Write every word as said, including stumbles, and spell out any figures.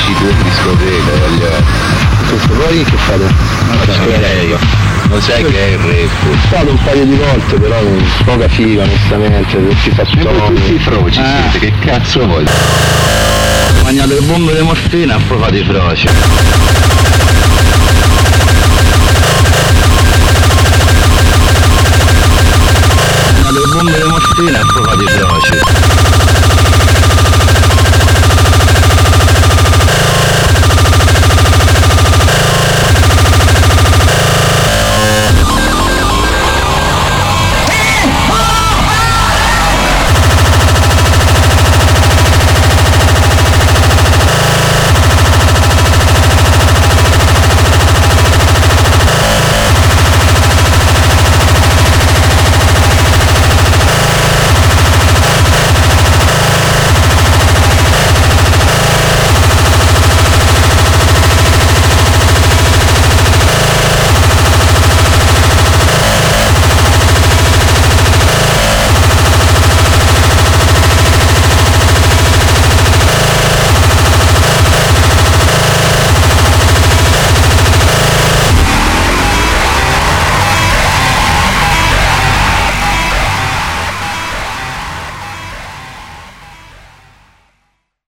uscite di discoteca, voglio. Questo poi che fate? Non lo so, lei. Lo sai che è il rap? Sono stato un paio di volte, però poca figa onestamente, tutti faccioni. Tutti i froci Ah. siete, che cazzo vuoi? Mangiate le bombe di morfina e poi fate i froci. Mangiate le bombe di morfina e poi fate i froci.